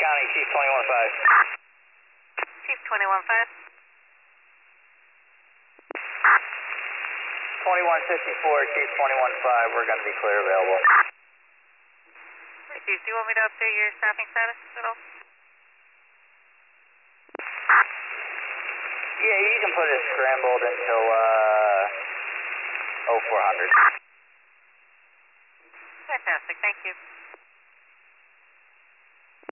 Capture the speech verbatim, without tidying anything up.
County, Chief twenty-one five. Chief twenty-one five. twenty-one fifty-four, Chief twenty-one five, we're going to be clear available. Chief, do you want me to update your staffing status at all? Yeah, you can put it scrambled until uh, oh four hundred. Fantastic, thank you.